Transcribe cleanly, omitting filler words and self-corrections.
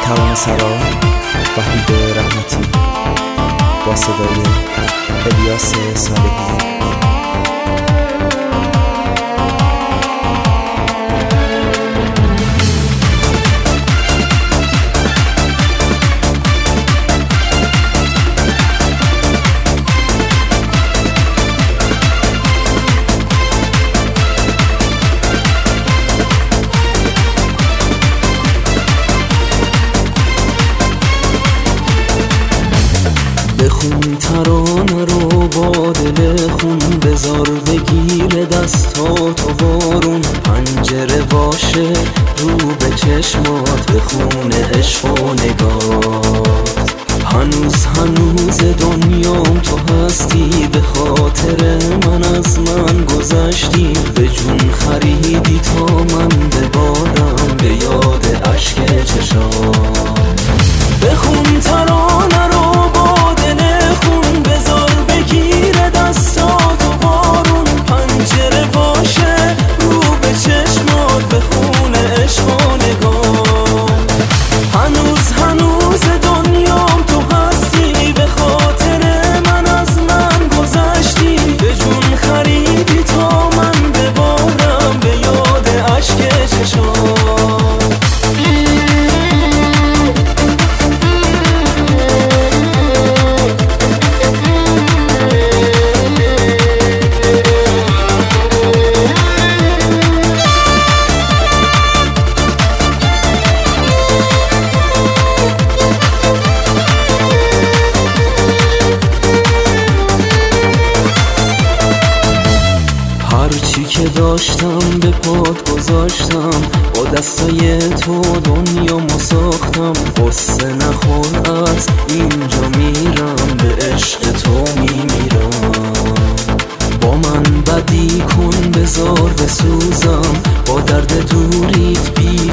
ترانه سرا وحید رحمتی با صدای الیاس صالحی. بخون ترانه رو با دل خون، بذار بگیر دستاتو بارون، پنجره باشه رو به چشمات، بخون عشق و نگات. هنوز دنیام تو هستی، به خاطر من از من گذشتی، به جون خریدی تا من ببارم به یاد اشک چشات. بخون ترانه رو با دل خون، بذار بگیر دستاتو بارون، پنجره باشه رو به چشمات، بخون عشق و نگات. هنوز دنیام تو هستی، به خاطر من از من گذشتی، به جون خریدی تا من ببارم به یاد اشک چشات. هرچی که داشتم به پات گذاشتم، با دستای تو دنیامو ساختم. قصه نخور از اینجا میرم، به عشق تو میمیرم. با من بدی کن بذار بسوزم، با درد دوریت بیا